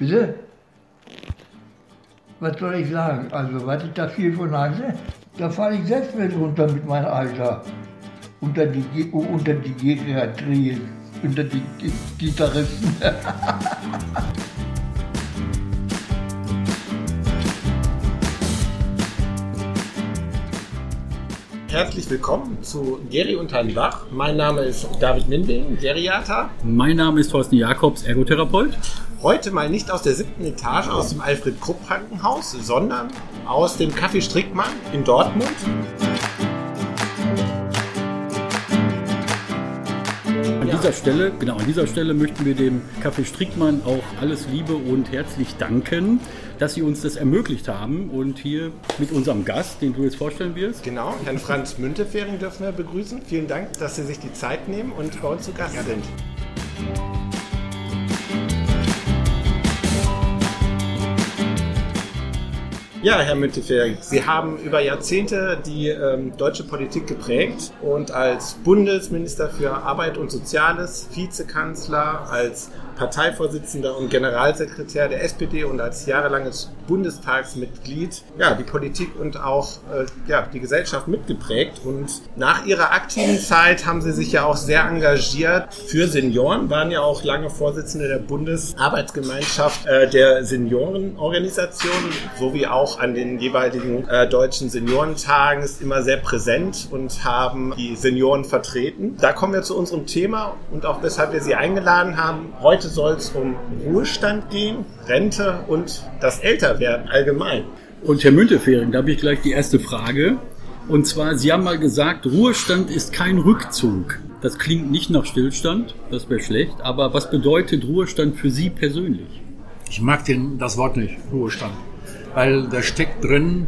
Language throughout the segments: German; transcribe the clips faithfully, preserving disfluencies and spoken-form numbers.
Bitte? Was soll ich sagen? Also, was ich da viel von halte, da falle ich selbst mit runter mit meinem Alter. Unter die, unter die Geriatrien, unter die Gitarristen. Herzlich willkommen zu Geri und Bach. Mein Name ist David Minding, Geriater. Mein Name ist Thorsten Jakobs, Ergotherapeut. Heute mal nicht aus der siebten Etage aus dem Alfred-Krupp-Krankenhaus, sondern aus dem Café Strickmann in Dortmund. An dieser Stelle, genau, an dieser Stelle möchten wir dem Café Strickmann auch alles Liebe und herzlich danken, dass Sie uns das ermöglicht haben und hier mit unserem Gast, den du jetzt vorstellen wirst. Genau, Herrn Franz Müntefering dürfen wir begrüßen. Vielen Dank, dass Sie sich die Zeit nehmen und bei uns zu Gast sind. Ja, Herr Müntefering, Sie haben über Jahrzehnte die ähm, deutsche Politik geprägt und als Bundesminister für Arbeit und Soziales, Vizekanzler, als Parteivorsitzender und Generalsekretär der S P D und als jahrelanges Bundestagsmitglied ja, die Politik und auch äh, ja, die Gesellschaft mitgeprägt. Und nach Ihrer aktiven Zeit haben Sie sich ja auch sehr engagiert für Senioren, waren ja auch lange Vorsitzende der Bundesarbeitsgemeinschaft äh, der Seniorenorganisation, sowie auch an den jeweiligen äh, deutschen Seniorentagen ist immer sehr präsent und haben die Senioren vertreten. Da kommen wir zu unserem Thema und auch weshalb wir Sie eingeladen haben. Heute soll es um Ruhestand gehen, Rente und das Älterwerden allgemein. Und Herr Müntefering, da habe ich gleich die erste Frage. Und zwar, Sie haben mal gesagt, Ruhestand ist kein Rückzug. Das klingt nicht nach Stillstand, das wäre schlecht. Aber was bedeutet Ruhestand für Sie persönlich? Ich mag den, das Wort nicht, Ruhestand. Weil da steckt drin,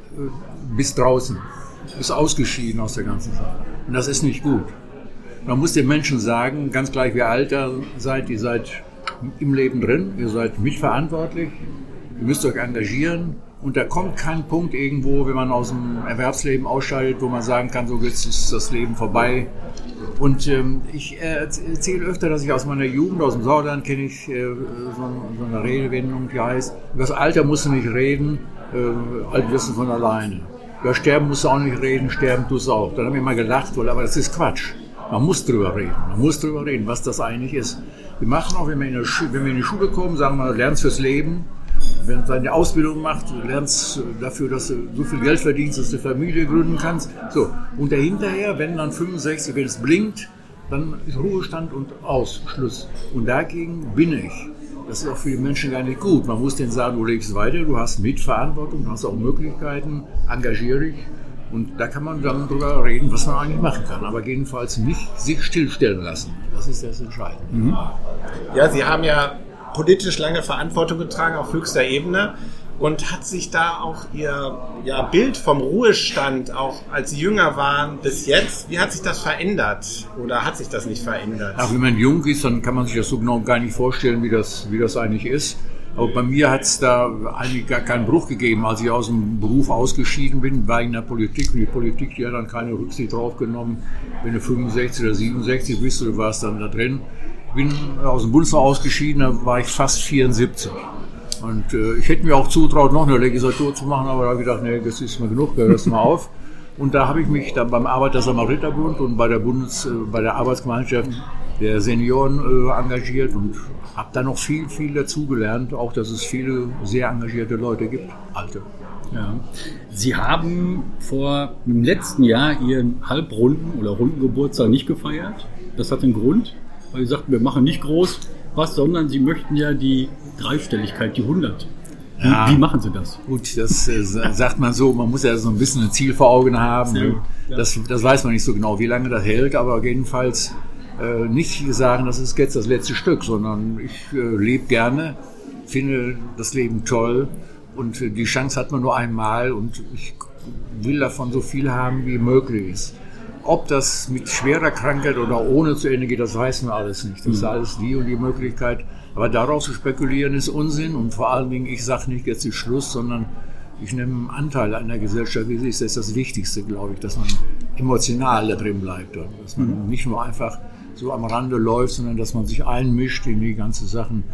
bis draußen, ist ausgeschieden aus der ganzen Sache. Und das ist nicht gut. Man muss den Menschen sagen, ganz gleich wie alt ihr seid, ihr seid im Leben drin, ihr seid mitverantwortlich, ihr müsst euch engagieren und da kommt kein Punkt irgendwo, wenn man aus dem Erwerbsleben ausscheidet, wo man sagen kann, so jetzt ist das Leben vorbei. Und ähm, ich erzähle öfter, dass ich aus meiner Jugend, aus dem Sauerland kenne ich äh, so, so eine Redewendung, die heißt, über das Alter musst du nicht reden, äh, alt wirst du von alleine. Über Sterben musst du auch nicht reden, sterben tust du auch. Dann haben wir mal gelacht, aber das ist Quatsch. Man muss drüber reden, man muss drüber reden, was das eigentlich ist. Wir machen auch, wenn wir in, der Schu- wenn wir in die Schule kommen, sagen wir, lernst fürs Leben. Wenn du deine Ausbildung machst, lernst dafür, dass du so viel Geld verdienst, dass du Familie gründen kannst. So. Und dahinterher, wenn dann fünfundsechzig, wenn es blinkt, dann ist Ruhestand und aus, Schluss. Und dagegen bin ich. Das ist auch für die Menschen gar nicht gut. Man muss denen sagen, du lebst weiter, du hast Mitverantwortung, du hast auch Möglichkeiten, engagier dich. Und da kann man dann drüber reden, was man eigentlich machen kann. Aber jedenfalls nicht sich stillstellen lassen. Das ist das Entscheidende. Mhm. Ja, Sie haben ja politisch lange Verantwortung getragen auf höchster Ebene. Und hat sich da auch Ihr ja, Bild vom Ruhestand, auch als Sie jünger waren, bis jetzt, wie hat sich das verändert? Oder hat sich das nicht verändert? Ach, wenn man jung ist, dann kann man sich das so genau gar nicht vorstellen, wie das, wie das eigentlich ist. Aber bei mir hat es da eigentlich gar keinen Bruch gegeben. Als ich aus dem Beruf ausgeschieden bin, war ich in der Politik. Und die Politik, die hat dann keine Rücksicht drauf genommen. Wenn du fünfundsechzig oder siebenundsechzig bist, du warst dann da drin. Ich bin aus dem Bundestag ausgeschieden, da war ich fast vierundsiebzig. Und äh, ich hätte mir auch zutraut, noch eine Legislatur zu machen, aber da habe ich gedacht, nee, das ist mir genug, hör das mal auf. Und da habe ich mich dann beim Arbeiter-Samariter-Bund und bei der Bundes, äh, bei der Arbeitsgemeinschaft der Senioren äh, engagiert und habe da noch viel, viel dazugelernt, auch dass es viele sehr engagierte Leute gibt, alte. Ja. Sie haben vor im letzten Jahr Ihren Halbrunden- oder Rundengeburtstag nicht gefeiert. Das hat einen Grund, weil Sie sagten, wir machen nicht groß was, sondern Sie möchten ja die Dreistelligkeit, die hundert. Wie, ja, wie machen Sie das? Gut, das äh, sagt man so, man muss ja so ein bisschen ein Ziel vor Augen haben. Sehr gut, ja. das, das weiß man nicht so genau, wie lange das hält, aber jedenfalls äh, nicht sagen, das ist jetzt das letzte Stück, sondern ich äh, lebe gerne, finde das Leben toll und äh, die Chance hat man nur einmal und ich will davon so viel haben, wie möglich ist. Ob das mit schwerer Krankheit oder ohne zu Ende geht, das weiß man alles nicht. Das ist alles die und die Möglichkeit. Aber darauf zu spekulieren ist Unsinn und vor allen Dingen, ich sage nicht, jetzt ist Schluss, sondern ich nehme einen Anteil an der Gesellschaft, wie sie ist. Das ist das Wichtigste, glaube ich, dass man emotional da drin bleibt. Dass man nicht nur einfach so am Rande läuft, sondern dass man sich einmischt in die ganzen Sachen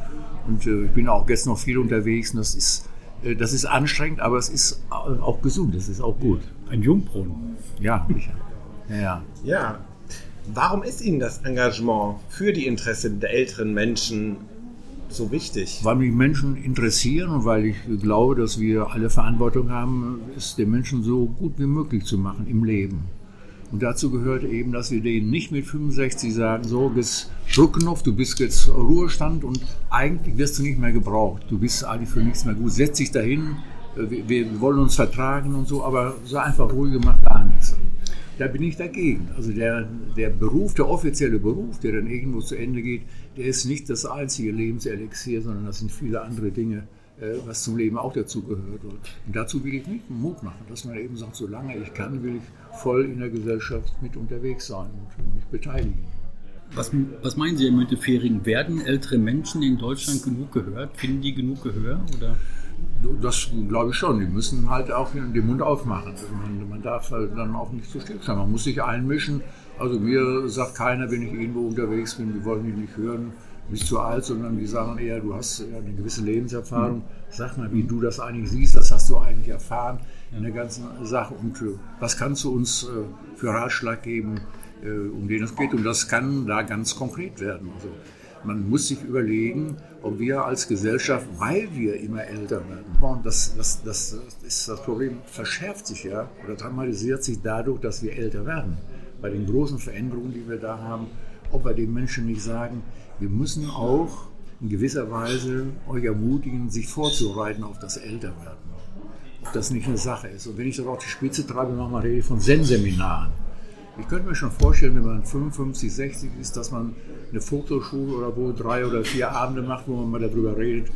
Und äh, ich bin auch jetzt noch viel unterwegs und das ist, äh, das ist anstrengend, aber es ist auch gesund, es ist auch gut. Ein Jungbrunnen. Ja, sicher. Ja, ja. Ja. Warum ist Ihnen das Engagement für die Interessen der älteren Menschen so wichtig? Weil mich Menschen interessieren und weil ich glaube, dass wir alle Verantwortung haben, es den Menschen so gut wie möglich zu machen im Leben. Und dazu gehört eben, dass wir denen nicht mit fünfundsechzig sagen, so, jetzt Druckknopf, du bist jetzt Ruhestand und eigentlich wirst du nicht mehr gebraucht. Du bist eigentlich für nichts mehr gut. Setz dich dahin, wir, wir wollen uns vertragen und so, aber so einfach ruhig macht gar nichts. Da bin ich dagegen. Also der, der Beruf, der offizielle Beruf, der dann irgendwo zu Ende geht, der ist nicht das einzige Lebenselixier, sondern das sind viele andere Dinge, was zum Leben auch dazu gehört. Und dazu will ich nicht Mut machen, dass man eben sagt, solange ich kann, will ich voll in der Gesellschaft mit unterwegs sein und mich beteiligen. Was, was meinen Sie, Herr Müntefering, werden ältere Menschen in Deutschland genug gehört? Finden die genug Gehör? Oder? Das glaube ich schon. Die müssen halt auch den Mund aufmachen. Man, man darf halt dann auch nicht zu still sein. Man muss sich einmischen. Also mir sagt keiner, wenn ich irgendwo unterwegs bin, wir wollen dich nicht hören, du bist zu alt, sondern die sagen eher, du hast eine gewisse Lebenserfahrung. Sag mal, wie du das eigentlich siehst, das hast du eigentlich erfahren in der ganzen Sache. Und äh, was kannst du uns äh, für Ratschlag geben, äh, um den es geht? Und das kann da ganz konkret werden. Also, man muss sich überlegen, ob wir als Gesellschaft, weil wir immer älter werden, und das, das, das, ist das Problem, verschärft sich ja oder dramatisiert sich dadurch, dass wir älter werden. Bei den großen Veränderungen, die wir da haben, ob wir den Menschen nicht sagen, wir müssen auch in gewisser Weise euch ermutigen, sich vorzubereiten auf das Älterwerden. Ob das nicht eine Sache ist. Und wenn ich das auf die Spitze treibe, nochmal rede ich von Zen-Seminaren. Ich könnte mir schon vorstellen, wenn man fünfundfünfzig, sechzig ist, dass man eine Fotoschule oder wo drei oder vier Abende macht, wo man mal darüber redet,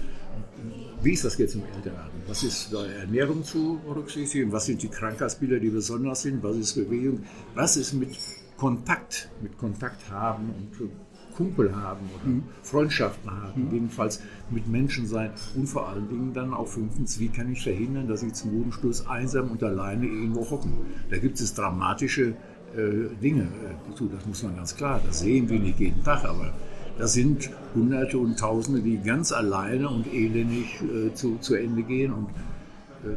wie ist das jetzt im Älterwerden? Was ist bei Ernährung zu berücksichtigen? Was sind die Krankheitsbilder, die besonders sind? Was ist Bewegung? Was ist mit Kontakt, mit Kontakt haben und Kumpel haben oder mhm. Freundschaften haben, mhm. jedenfalls mit Menschen sein und vor allen Dingen dann auch fünftens, wie kann ich verhindern, dass ich zum Bodenstoß einsam und alleine irgendwo hocken? Da gibt es dramatische äh, Dinge, äh, das muss man ganz klar, das sehen wir nicht jeden Tag, aber das sind Hunderte und Tausende, die ganz alleine und elendig äh, zu, zu Ende gehen und äh,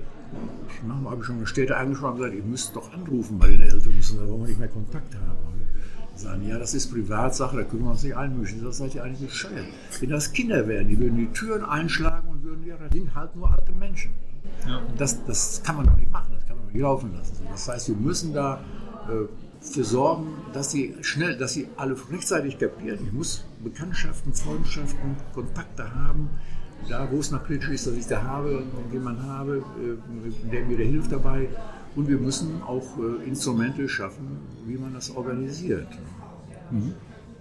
ich habe schon Städte angesprochen und gesagt, ihr müsst doch anrufen bei den Eltern, müssen, da wollen wir nicht mehr Kontakt haben. Sagen, ja, das ist Privatsache, da können wir uns nicht einmischen. Das seid ihr eigentlich bescheuert. Wenn das Kinder wären, die würden die Türen einschlagen und würden, ja, das sind halt nur alte Menschen. Ja. Und das, das kann man doch nicht machen, das kann man nicht laufen lassen. Das heißt, wir müssen da äh, für sorgen, dass sie schnell, dass sie alle rechtzeitig kapieren. Ich muss Bekanntschaften, Freundschaften, Kontakte haben. Da, wo es noch kritisch ist, dass ich da habe, jemanden habe, äh, der mir da hilft dabei. Und wir müssen auch äh, Instrumente schaffen, wie man das organisiert. Mhm.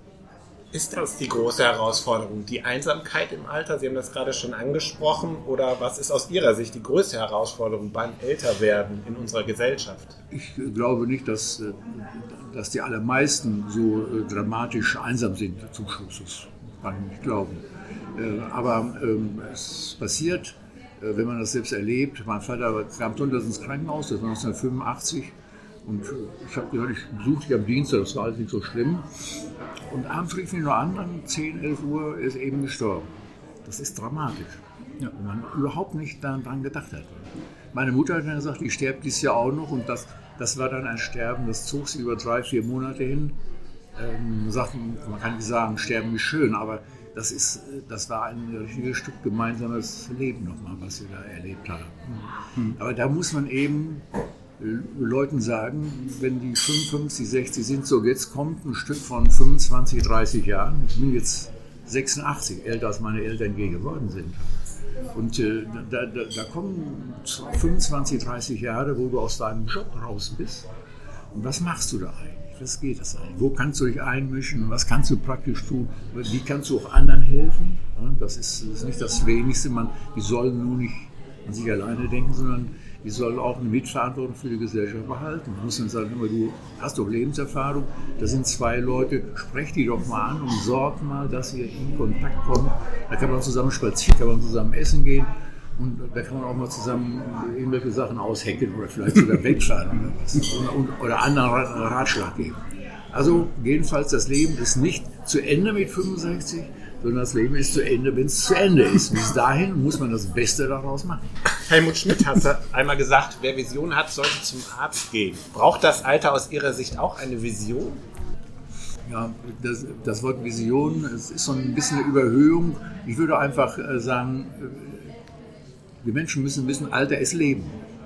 Ist das die große Herausforderung, die Einsamkeit im Alter? Sie haben das gerade schon angesprochen. Oder was ist aus Ihrer Sicht die größte Herausforderung beim Älterwerden in unserer Gesellschaft? Ich äh, glaube nicht, dass, äh, dass die allermeisten so äh, dramatisch einsam sind zum Schluss. Das kann ich nicht glauben. Äh, aber ähm, es passiert, wenn man das selbst erlebt. Mein Vater kam sonntags ins Krankenhaus, das war neunzehnhundertfünfundachtzig. Und ich habe gehört, ich besuchte ihn am Dienstag, das war alles nicht so schlimm. Und abends rief ihn nur an, um zehn, elf Uhr, er ist eben gestorben. Das ist dramatisch, ja. Wenn man überhaupt nicht daran gedacht hat. Meine Mutter hat dann gesagt, ich sterbe dieses Jahr auch noch. Und das, das war dann ein Sterben, das zog sich über drei, vier Monate hin. Ähm, sagt, man kann nicht sagen, Sterben ist schön, aber Das, ist, das war ein richtiges Stück gemeinsames Leben nochmal, was wir da erlebt haben. Mhm. Aber da muss man eben Leuten sagen, wenn die fünfundfünfzig, sechzig sind, so jetzt kommt ein Stück von fünfundzwanzig, dreißig Jahren. Ich bin jetzt sechsundachtzig, älter als meine Eltern je geworden sind. Und äh, da, da, da kommen fünfundzwanzig, dreißig Jahre, wo du aus deinem Job raus bist. Und was machst du da eigentlich? Was geht das eigentlich? Wo kannst du dich einmischen? Was kannst du praktisch tun? Wie kannst du auch anderen helfen? Das ist, das ist nicht das Wenigste. Man, die sollen nur nicht an sich alleine denken, sondern die sollen auch eine Mitverantwortung für die Gesellschaft behalten. Man muss dann sagen, du hast doch Lebenserfahrung, da sind zwei Leute, sprech die doch mal an und sorgt mal, dass ihr in Kontakt kommt. Da kann man zusammen spazieren, kann man zusammen essen gehen. Und da kann man auch mal zusammen irgendwelche Sachen aushecken oder vielleicht sogar wegfahren oder was. Oder, oder anderen Ratschlag geben. Also jedenfalls, das Leben ist nicht zu Ende mit fünfundsechzig. sondern das Leben ist zu Ende, wenn es zu Ende ist. Bis dahin muss man das Beste daraus machen. Helmut Schmidt hat einmal gesagt, wer Vision hat, sollte zum Arzt gehen. Braucht das Alter aus Ihrer Sicht auch eine Vision? Ja, das, das Wort Vision, es ist so ein bisschen eine Überhöhung. Ich würde einfach sagen, die Menschen müssen wissen, Alter ist Leben.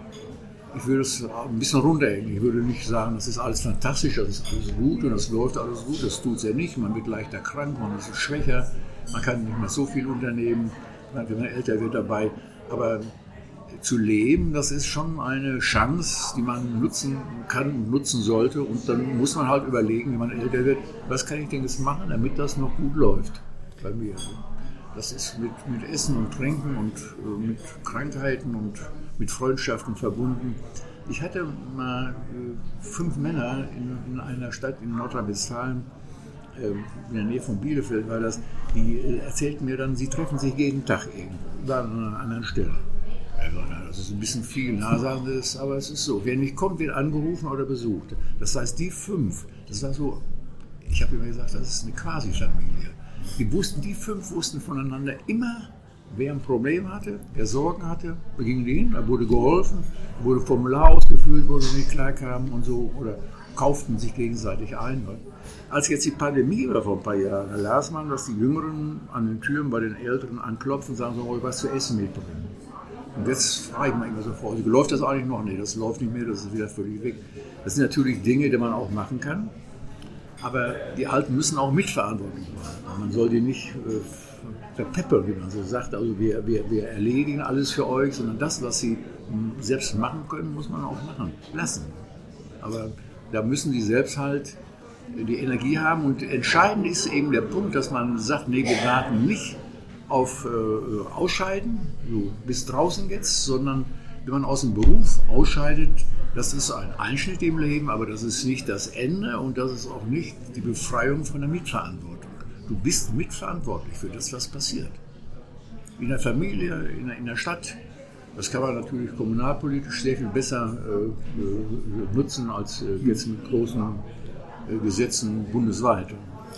Ich würde es ein bisschen runterhängen. Ich würde nicht sagen, das ist alles fantastisch, das ist alles gut und das läuft alles gut. Das tut es ja nicht. Man wird leichter krank, man ist schwächer, man kann nicht mehr so viel unternehmen, wenn man älter wird dabei. Aber zu leben, das ist schon eine Chance, die man nutzen kann und nutzen sollte. Und dann muss man halt überlegen, wenn man älter wird, was kann ich denn jetzt machen, damit das noch gut läuft bei mir. Das ist mit, mit Essen und Trinken und äh, mit Krankheiten und mit Freundschaften verbunden. Ich hatte mal äh, fünf Männer in, in einer Stadt in Nordrhein-Westfalen, äh, in der Nähe von Bielefeld war das, die äh, erzählten mir dann, sie treffen sich jeden Tag irgendwo, an einer anderen Stelle. Also, das ist ein bisschen viel, na, sagen sie es, aber es ist so. Wer nicht kommt, wird angerufen oder besucht. Das heißt, die fünf, das war so, ich habe immer gesagt, das ist eine Quasi-Familie. Die wussten, die fünf wussten voneinander immer, wer ein Problem hatte, wer Sorgen hatte, da gingen die hin, da wurde geholfen, wurde Formular ausgefüllt, wo sie nicht klarkamen und so, oder kauften sich gegenseitig ein. Als jetzt die Pandemie war vor ein paar Jahren, da las man, dass die Jüngeren an den Türen bei den Älteren anklopfen und sagen, soll ich was zu essen mitbringen. Und jetzt frage ich mich immer sofort, läuft das eigentlich noch? Nee, das läuft nicht mehr, das ist wieder völlig weg. Das sind natürlich Dinge, die man auch machen kann, aber die Alten müssen auch Mitverantwortung haben. Man soll die nicht äh, verpeppeln, wie man so sagt, also wir, wir, wir erledigen alles für euch, sondern das, was sie selbst machen können, muss man auch machen lassen. Aber da müssen die selbst halt die Energie haben und entscheidend ist eben der Punkt, dass man sagt, nee, wir warten nicht auf äh, Ausscheiden, so bis draußen jetzt, sondern wenn man aus dem Beruf ausscheidet, das ist ein Einschnitt im Leben, aber das ist nicht das Ende und das ist auch nicht die Befreiung von der Mitverantwortung. Du bist mitverantwortlich für das, was passiert. In der Familie, in der, in der Stadt. Das kann man natürlich kommunalpolitisch sehr viel besser äh, äh, nutzen als äh, jetzt mit großen äh, Gesetzen bundesweit.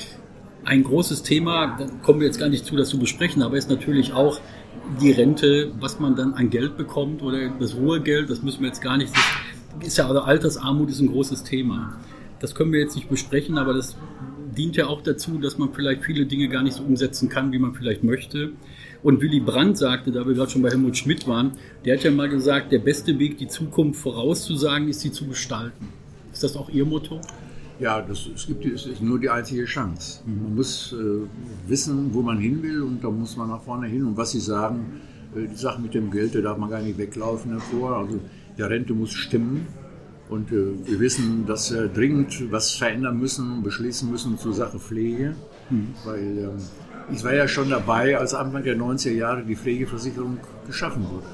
Ein großes Thema, da kommen wir jetzt gar nicht zu, das zu besprechen, aber ist natürlich auch die Rente, was man dann an Geld bekommt oder das Ruhegeld, das müssen wir jetzt gar nicht, das ist ja, also Altersarmut ist ein großes Thema. Das können wir jetzt nicht besprechen, aber das dient ja auch dazu, dass man vielleicht viele Dinge gar nicht so umsetzen kann, wie man vielleicht möchte. Und Willy Brandt sagte, da wir gerade schon bei Helmut Schmidt waren, der hat ja mal gesagt, der beste Weg, die Zukunft vorauszusagen, ist sie zu gestalten. Ist das auch Ihr Motto? Ja, das, es, gibt, es ist nur die einzige Chance. Man muss äh, wissen, wo man hin will und da muss man nach vorne hin. Und was Sie sagen, äh, die Sache mit dem Geld, da darf man gar nicht weglaufen davor. Also die Rente muss stimmen und äh, wir wissen, dass wir dringend was verändern müssen, beschließen müssen zur Sache Pflege. Mhm. Weil äh, ich war ja schon dabei, als Anfang der neunziger Jahre die Pflegeversicherung geschaffen wurde.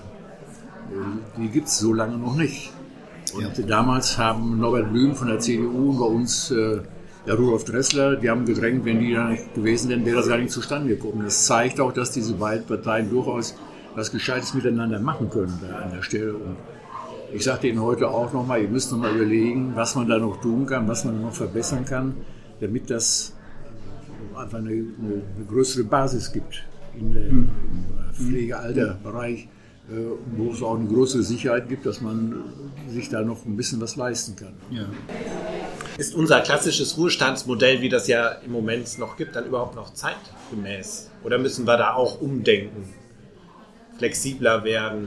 Äh, die gibt es so lange noch nicht. Und ja. Damals haben Norbert Blüm von der C D U und bei uns äh, der Rudolf Dressler, die haben gedrängt, wenn die da nicht gewesen wären, wäre das gar nicht zustande gekommen. Das zeigt auch, dass diese beiden Parteien durchaus was Gescheites miteinander machen können da an der Stelle. Und ich sage Ihnen heute auch nochmal, ihr müsst nochmal überlegen, was man da noch tun kann, was man noch verbessern kann, damit das einfach eine, eine, eine größere Basis gibt in der, im Pflegealterbereich. Wo es auch eine größere Sicherheit gibt, dass man sich da noch ein bisschen was leisten kann. Ja. Ist unser klassisches Ruhestandsmodell, wie das ja im Moment noch gibt, dann überhaupt noch zeitgemäß? Oder müssen wir da auch umdenken, flexibler werden?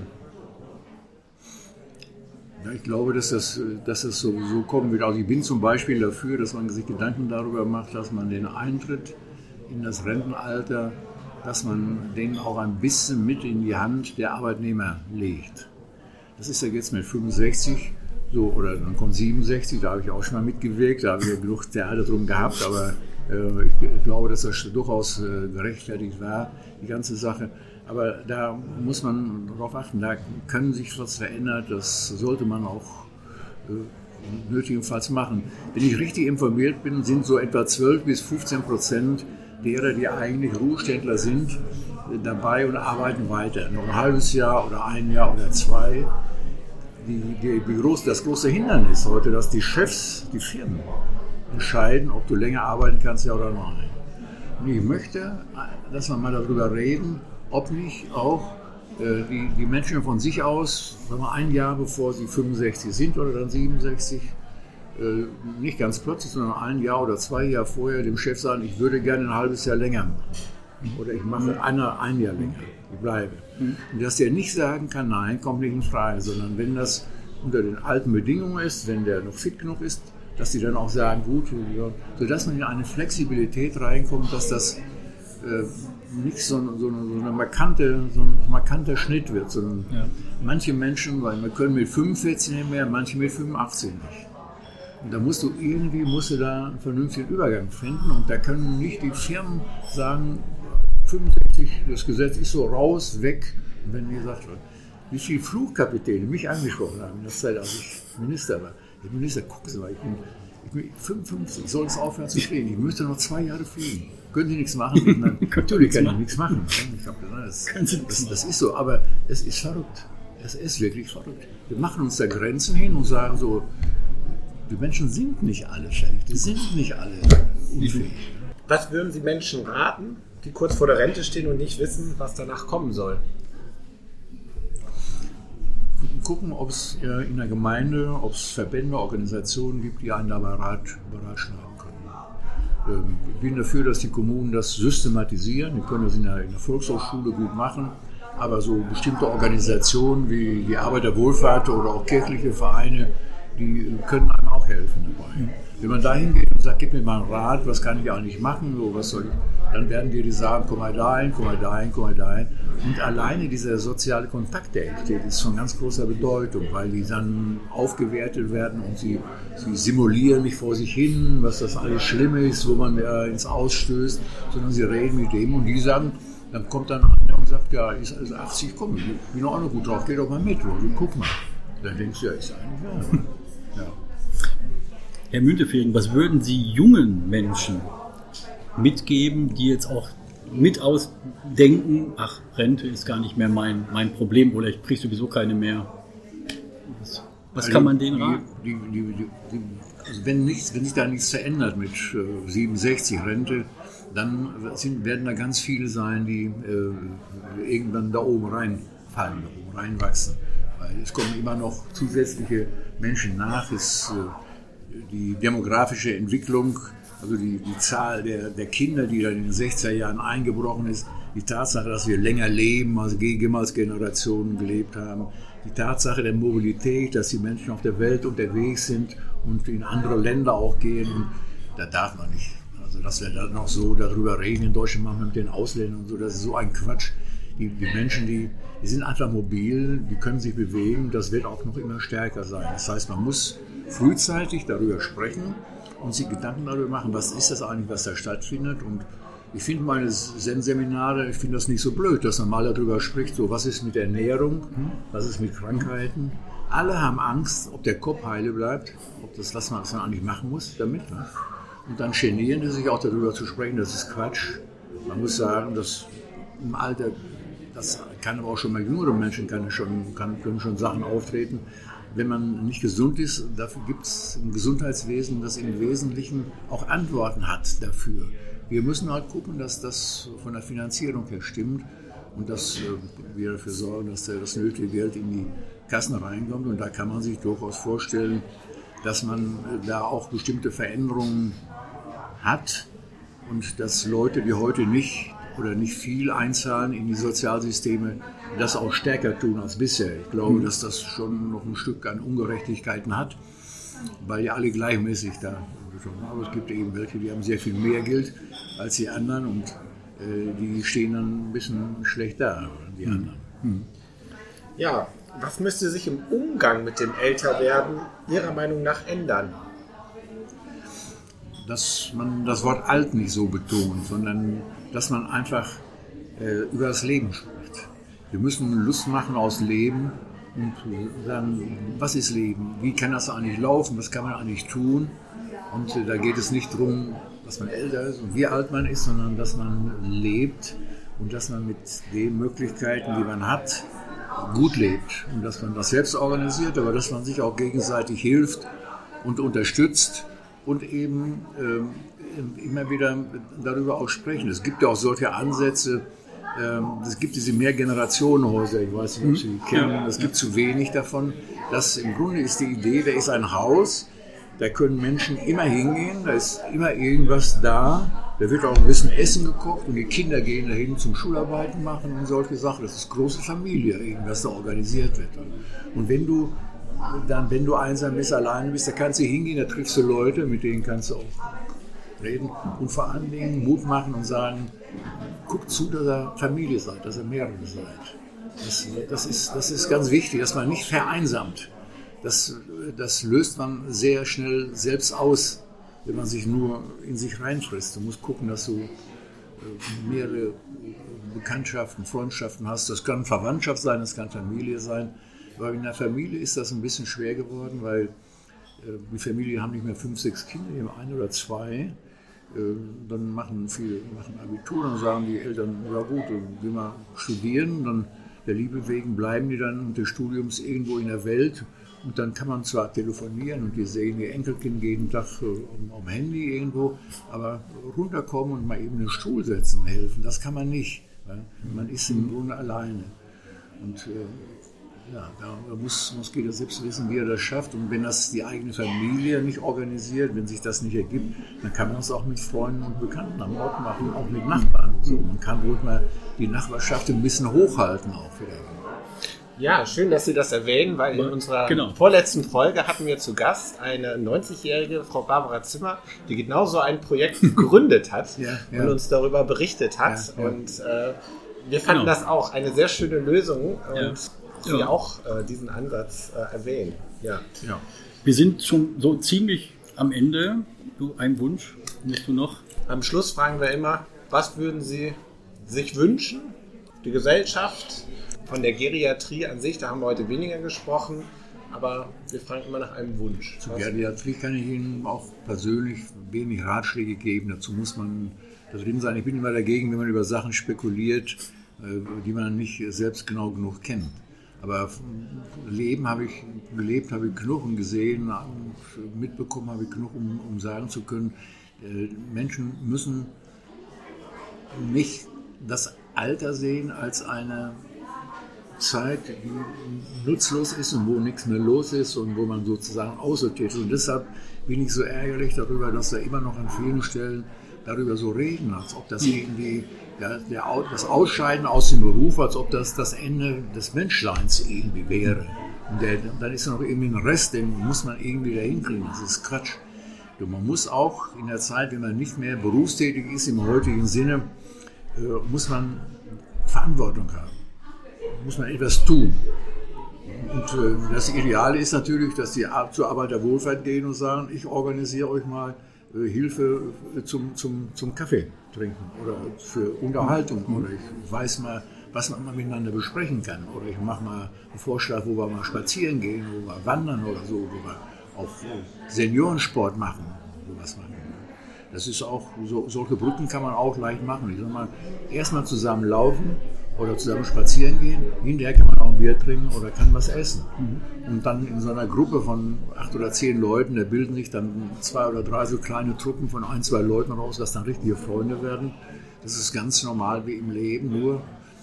Ja, ich glaube, dass das, dass das so, so kommen wird. Also ich bin zum Beispiel dafür, dass man sich Gedanken darüber macht, dass man den Eintritt in das Rentenalter, dass man den auch ein bisschen mit in die Hand der Arbeitnehmer legt. Das ist ja jetzt mit fünfundsechzig, so, oder dann kommt siebenundsechzig, da habe ich auch schon mal mitgewirkt, da habe ich ja genug Theater drum gehabt, aber äh, ich, ich glaube, dass das durchaus äh, gerechtfertigt war, die ganze Sache. Aber da muss man darauf achten, da können sich was verändern, das sollte man auch äh, nötigenfalls machen. Wenn ich richtig informiert bin, sind so etwa zwölf bis fünfzehn Prozent derer, die eigentlich Ruheständler sind, dabei und arbeiten weiter. Noch ein halbes Jahr oder ein Jahr oder zwei. Die, die, die groß, das große Hindernis heute, dass die Chefs, die Firmen, entscheiden, ob du länger arbeiten kannst, ja oder nein. Und ich möchte, dass wir mal darüber reden, ob nicht auch äh, die, die Menschen von sich aus, sagen wir ein Jahr bevor sie fünfundsechzig sind oder dann siebenundsechzig, äh, nicht ganz plötzlich, sondern ein Jahr oder zwei Jahre vorher dem Chef sagen, ich würde gerne ein halbes Jahr länger machen. Oder ich mache eine, ein Jahr länger, ich bleibe. Und dass der nicht sagen kann, nein, kommt nicht in Frage, sondern wenn das unter den alten Bedingungen ist, wenn der noch fit genug ist, dass die dann auch sagen, gut, sodass man in eine Flexibilität reinkommt, dass das äh, nicht so, so, eine, so, eine markante, so ein markanter Schnitt wird. Sondern ja. Manche Menschen, weil wir können mit fünfundvierzig nicht mehr, manche mit fünfundachtzig nicht. Und da musst du irgendwie, musst du da einen vernünftigen Übergang finden und da können nicht die Firmen sagen, fünfundsiebzig, das Gesetz ist so raus, weg. Und wenn mir gesagt wird, wie viele Flugkapitäne mich angesprochen haben in der Zeit, als ich Minister war. Der Minister, gucken Sie mal, ich bin, ich bin fünfundfünfzig, ich soll es aufhören zu fliegen. Ich müsste noch zwei Jahre fliegen. Können Sie nichts machen? Dann, natürlich kann ich nichts machen. Ich glaube, das, das, das ist so, aber es ist verrückt. Es ist wirklich verrückt. Wir machen uns da Grenzen hin und sagen so, die Menschen sind nicht alle fertig, die sind nicht alle unfähig. Was würden Sie Menschen raten, die kurz vor der Rente stehen und nicht wissen, was danach kommen soll? Gucken, ob es in der Gemeinde, ob es Verbände, Organisationen gibt, die einen dabei Rat, beratschlagen können. Ich bin dafür, dass die Kommunen das systematisieren. Die können das in der, in der Volkshochschule gut machen. Aber so bestimmte Organisationen wie die Arbeiterwohlfahrt oder auch kirchliche Vereine, die können einem auch helfen dabei. Wenn man da hingeht und sagt, gib mir mal einen Rat, was kann ich eigentlich machen, so, was soll ich, dann werden dir die sagen, komm mal dahin, komm mal dahin, komm mal dahin. Und alleine dieser soziale Kontakt, der entsteht, ist von ganz großer Bedeutung, weil die dann aufgewertet werden und sie, sie simulieren nicht vor sich hin, was das alles Schlimme ist, wo man äh, ins Ausstößt, sondern sie reden mit dem und die sagen, dann kommt dann einer und sagt, ja, ist alles achtzig, komm, ich bin auch noch gut drauf, geh doch mal mit, oder guck mal. Dann denkst du, ja, ist eigentlich wahr. Ja. Herr Müntefering, was würden Sie jungen Menschen mitgeben, die jetzt auch mit ausdenken, ach, Rente ist gar nicht mehr mein, mein Problem oder ich kriege sowieso keine mehr. Was, was also kann man denen raten? Die, die, die, die, also wenn, nichts, wenn sich da nichts verändert mit äh, siebenundsechzig Rente, dann sind, werden da ganz viele sein, die äh, irgendwann da oben reinfallen, da oben reinwachsen. Weil es kommen immer noch zusätzliche Menschen nach, es, äh, die demografische Entwicklung, also die, die Zahl der, der Kinder, die dann in den sechziger Jahren eingebrochen ist, die Tatsache, dass wir länger leben, als jemals Generationen gelebt haben, die Tatsache der Mobilität, dass die Menschen auf der Welt unterwegs sind und in andere Länder auch gehen, und da darf man nicht. Also dass wir dann noch so darüber reden, in Deutschland machen wir mit den Ausländern und so, das ist so ein Quatsch. Die, die Menschen, die, die sind einfach mobil, die können sich bewegen, das wird auch noch immer stärker sein. Das heißt, man muss frühzeitig darüber sprechen und sich Gedanken darüber machen, was ist das eigentlich, was da stattfindet. Und ich finde meine Zen-Seminare, ich finde das nicht so blöd, dass man mal darüber spricht, so was ist mit Ernährung, was ist mit Krankheiten. Alle haben Angst, ob der Kopf heile bleibt, ob das, was man, was man eigentlich machen muss damit. Ne? Und dann genieren die sich auch darüber zu sprechen, das ist Quatsch. Man muss sagen, dass im Alter, das kann aber auch schon mal jüngere Menschen, kann schon, kann, können schon Sachen auftreten. Wenn man nicht gesund ist, dafür gibt es ein Gesundheitswesen, das im Wesentlichen auch Antworten hat dafür. Wir müssen halt gucken, dass das von der Finanzierung her stimmt und dass wir dafür sorgen, dass das nötige Geld in die Kassen reinkommt. Und da kann man sich durchaus vorstellen, dass man da auch bestimmte Veränderungen hat und dass Leute, die heute nicht oder nicht viel einzahlen in die Sozialsysteme, das auch stärker tun als bisher. Ich glaube, dass das schon noch ein Stück an Ungerechtigkeiten hat, weil ja alle gleichmäßig da. Aber es gibt eben welche, die haben sehr viel mehr Geld als die anderen und äh, die stehen dann ein bisschen schlecht da, die anderen. Hm. Ja, was müsste sich im Umgang mit dem Älterwerden Ihrer Meinung nach ändern? Dass man das Wort alt nicht so betont, sondern dass man einfach äh, über das Leben spricht. Wir müssen Lust machen aus Leben und sagen, was ist Leben? Wie kann das eigentlich laufen? Was kann man eigentlich tun? Und äh, da geht es nicht darum, dass man älter ist und wie alt man ist, sondern dass man lebt und dass man mit den Möglichkeiten, die man hat, gut lebt. Und dass man das selbst organisiert, aber dass man sich auch gegenseitig hilft und unterstützt und eben ähm, immer wieder darüber auch sprechen. Es gibt ja auch solche Ansätze, ähm, es gibt diese Mehrgenerationenhäuser, ich weiß nicht, ob Sie die kennen, es gibt zu wenig davon. Das im Grunde ist die Idee, da ist ein Haus, da können Menschen immer hingehen, da ist immer irgendwas da, da wird auch ein bisschen Essen gekocht und die Kinder gehen dahin zum Schularbeiten machen und solche Sachen. Das ist große Familie, was da organisiert wird. Und wenn du dann, wenn du einsam bist, alleine bist, da kannst du hingehen, da triffst du Leute, mit denen kannst du auch reden und vor allen Dingen Mut machen und sagen, guckt zu, dass ihr Familie seid, dass ihr mehrere seid. Das, das, ist, das ist ganz wichtig, dass man nicht vereinsamt. Das, das löst man sehr schnell selbst aus, wenn man sich nur in sich reinfrisst. Du musst gucken, dass du mehrere Bekanntschaften, Freundschaften hast. Das kann Verwandtschaft sein, das kann Familie sein. Aber in der Familie ist das ein bisschen schwer geworden, weil äh, die Familien haben nicht mehr fünf, sechs Kinder, die haben ein oder zwei. Äh, dann machen viele machen Abitur, dann sagen die Eltern, ja gut, dann gehen wir studieren. Dann der Liebe wegen bleiben die dann des Studiums irgendwo in der Welt. Und dann kann man zwar telefonieren und die sehen ihr Enkelkind jeden Tag äh, am, am Handy irgendwo, aber runterkommen und mal eben den Stuhl setzen und helfen, das kann man nicht. Ja? Man ist im Grunde alleine. Und äh, ja, da muss, muss jeder selbst wissen, wie er das schafft. Und wenn das die eigene Familie nicht organisiert, wenn sich das nicht ergibt, dann kann man es auch mit Freunden und Bekannten am Ort machen, auch mit Nachbarn. So, man kann ruhig mal die Nachbarschaft ein bisschen hochhalten auch wieder. Ja, schön, dass Sie das erwähnen, weil in unserer genau. vorletzten Folge hatten wir zu Gast eine neunzigjährige Frau Barbara Zimmer, die genauso ein Projekt gegründet hat ja, ja. und uns darüber berichtet hat. Ja, ja. Und äh, wir fanden genau. das auch eine sehr schöne Lösung und ja. Sie ja. auch äh, diesen Ansatz äh, erwähnen. Ja. Ja. Wir sind schon so ziemlich am Ende. Du, ein Wunsch musst du noch? Am Schluss fragen wir immer, was würden Sie sich wünschen? Die Gesellschaft, von der Geriatrie an sich, da haben wir heute weniger gesprochen, aber wir fragen immer nach einem Wunsch. Zur Geriatrie kann ich Ihnen auch persönlich wenig Ratschläge geben. Dazu muss man da drin sein. Ich bin immer dagegen, wenn man über Sachen spekuliert, die man nicht selbst genau genug kennt. Aber Leben habe ich gelebt, habe ich genug und gesehen, und mitbekommen habe ich genug, um, um sagen zu können, Menschen müssen nicht das Alter sehen als eine Zeit, die nutzlos ist und wo nichts mehr los ist und wo man sozusagen aussortiert ist. Und deshalb bin ich so ärgerlich darüber, dass da immer noch an vielen Stellen darüber so reden, als ob das irgendwie ja, der, das Ausscheiden aus dem Beruf, als ob das das Ende des Menschseins irgendwie wäre. Und der, dann ist ja noch irgendwie ein Rest, den muss man irgendwie da hinkriegen. Das ist Quatsch. Und man muss auch in der Zeit, wenn man nicht mehr berufstätig ist im heutigen Sinne, äh, muss man Verantwortung haben. Muss man etwas tun. Und äh, das Ideale ist natürlich, dass die zur Arbeiterwohlfahrt gehen und sagen, ich organisiere euch mal äh, Hilfe zum, zum, zum Kaffee trinken oder für Unterhaltung mhm. oder ich weiß mal, was man mal miteinander besprechen kann oder ich mache mal einen Vorschlag, wo wir mal spazieren gehen, wo wir wandern oder so, wo wir auch äh, Seniorensport machen, sowas machen. Das ist auch, so, solche Brücken kann man auch leicht machen. Ich sag mal, erstmal zusammen laufen oder zusammen spazieren gehen, hinterher kann man auch ein Bier trinken oder kann was essen. Mhm. Und dann in so einer Gruppe von acht oder zehn Leuten, da bilden sich dann zwei oder drei so kleine Truppen von ein, zwei Leuten raus, dass dann richtige Freunde werden. Das ist ganz normal wie im Leben, nur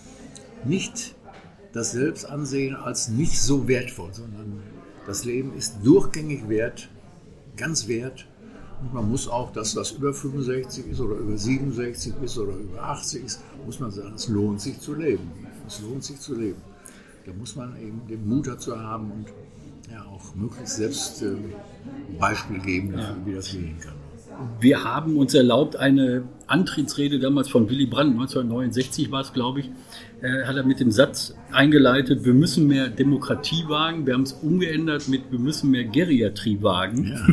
nicht das Selbstansehen als nicht so wertvoll, sondern das Leben ist durchgängig wert, ganz wert. Und man muss auch das, was über fünfundsechzig ist oder über siebenundsechzig ist oder über achtzig ist, muss man sagen, es lohnt sich zu leben. Es lohnt sich zu leben. Da muss man eben den Mut dazu haben und ja, auch möglichst selbst äh, ein Beispiel geben, dafür, ja. wie das gehen kann. Wir haben uns erlaubt, eine Antrittsrede damals von Willy Brandt, neunzehnhundertneunundsechzig war es, glaube ich, äh, hat er mit dem Satz eingeleitet, wir müssen mehr Demokratie wagen. Wir haben es umgeändert mit, wir müssen mehr Geriatrie wagen. Ja.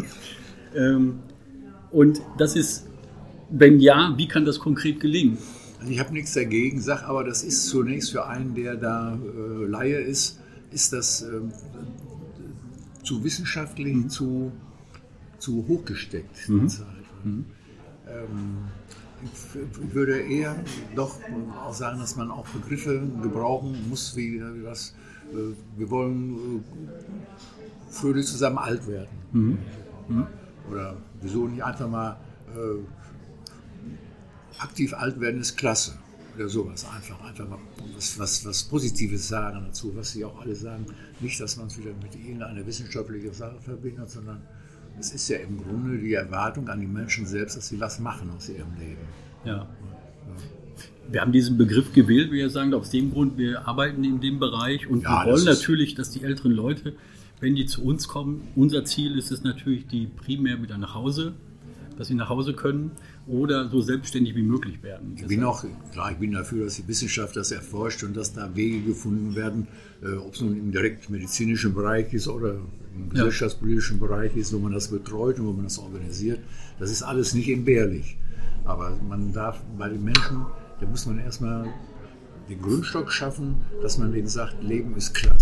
ähm, und das ist, wenn ja, wie kann das konkret gelingen? Also ich habe nichts dagegen, sage aber, das ist zunächst für einen, der da äh, Laie ist, ist das äh, zu wissenschaftlich, mhm. zu zu hochgesteckt. Mhm. Mhm. Ähm, ich würde eher doch auch sagen, dass man auch Begriffe gebrauchen muss, wie, wie was, äh, wir wollen äh, fröhlich zusammen alt werden. Mhm. Mhm. Oder wieso nicht einfach mal äh, aktiv alt werden ist klasse. Oder sowas. Einfach, einfach mal was, was, was Positives sagen dazu, was sie auch alle sagen. Nicht, dass man es wieder mit irgendeiner wissenschaftlichen Sache verbindet, sondern es ist ja im Grunde die Erwartung an die Menschen selbst, dass sie was machen aus ihrem Leben. Ja. Ja. Wir haben diesen Begriff gewählt, wir sagen aus dem Grund, wir arbeiten in dem Bereich und Ja, wir wollen das ist- natürlich, dass die älteren Leute, wenn die zu uns kommen, unser Ziel ist es natürlich, die primär wieder nach Hause, dass sie nach Hause können oder so selbstständig wie möglich werden. Ich bin auch, klar, ich bin dafür, dass die Wissenschaft das erforscht und dass da Wege gefunden werden, äh, ob es nun im direkt medizinischen Bereich ist oder im Ja. gesellschaftspolitischen Bereich ist, wo man das betreut und wo man das organisiert. Das ist alles nicht entbehrlich. Aber man darf bei den Menschen, da muss man erstmal den Grundstock schaffen, dass man denen sagt, Leben ist klasse,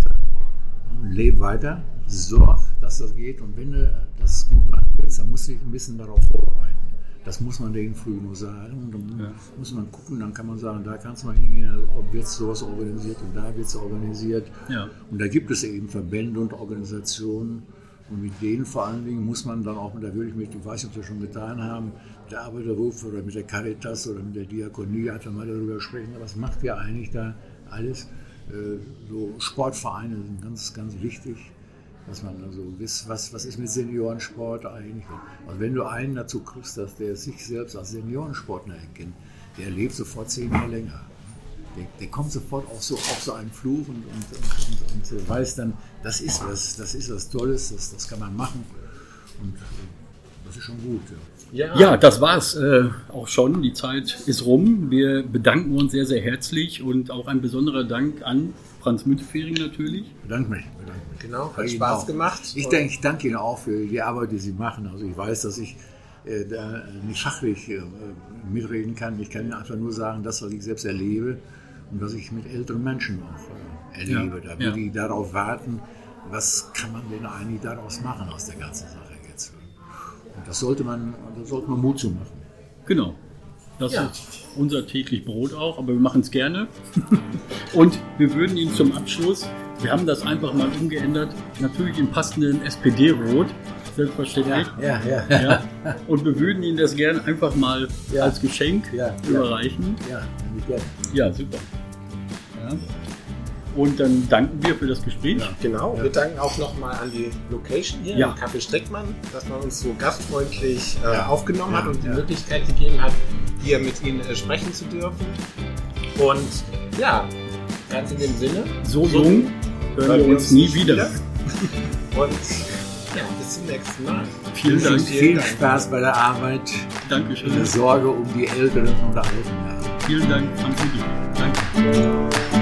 leb weiter, sorg, dass das geht und wenn du das gut machen willst, dann musst du dich ein bisschen darauf vorbereiten. Das muss man denen früh nur sagen. Dann Ja. muss man gucken, dann kann man sagen, da kannst du mal hingehen, ob wird sowas organisiert und da wird es organisiert. Ja. Und da gibt es eben Verbände und Organisationen und mit denen vor allen Dingen muss man dann auch, da würde ich mit, ich weiß nicht, ob wir schon getan haben, mit der Arbeiterruf oder mit der Caritas oder mit der Diakonie einfach mal darüber sprechen, was macht ihr eigentlich da alles? Äh, So Sportvereine sind ganz, ganz wichtig. Dass man also wisst, was, was ist mit Seniorensport eigentlich. Also wenn du einen dazu kriegst, dass der sich selbst als Seniorensportler erkennt, der lebt sofort zehn Jahre länger. Der, der kommt sofort auf so, auf so einen Fluch und, und, und, und weiß dann, das ist was, das ist was Tolles, das, das kann man machen. Und äh, das ist schon gut. Ja. Ja, das war's äh, auch schon. Die Zeit ist rum. Wir bedanken uns sehr, sehr herzlich und auch ein besonderer Dank an Franz Müntefering natürlich. Bedanke mich. Bedanke mich. Genau, Bei hat Ihnen Spaß auch. gemacht. Ich Und- denke, ich danke Ihnen auch für die Arbeit, die Sie machen. Also ich weiß, dass ich äh, da nicht fachlich äh, mitreden kann. Ich kann Ihnen einfach nur sagen, das, was ich selbst erlebe und was ich mit älteren Menschen auch äh, erlebe. Ja, Da, wie ja. die darauf warten, was kann man denn eigentlich daraus machen aus der ganzen Sache jetzt. Und das sollte man, da sollte man Mut zu machen. Genau. Das Ja. ist unser täglich Brot auch, aber wir machen es gerne. Und wir würden Ihnen zum Abschluss, wir haben das einfach mal umgeändert, natürlich im passenden S P D-Rot, selbstverständlich. ja, ja. Ja. Und wir würden Ihnen das gerne einfach mal Ja. als Geschenk Ja, ja. überreichen. Ja, nämlich gerne. Ja, super. Ja. Und dann danken wir für das Gespräch. Genau, wir danken auch nochmal an die Location hier, Ja. im Café Streckmann, dass man uns so gastfreundlich äh, Ja. aufgenommen Ja, hat und die ja. Möglichkeit gegeben hat, hier mit Ihnen äh, sprechen zu dürfen. Und ja, ganz in dem Sinne, So jung hören wir uns nie wieder. Und ja, bis zum nächsten Mal. Vielen Dank. Viel Spaß bei der Arbeit, in der Dankeschön. Sorge um die Älteren und Alten. Vielen Dank, Franz Müntefering. Danke.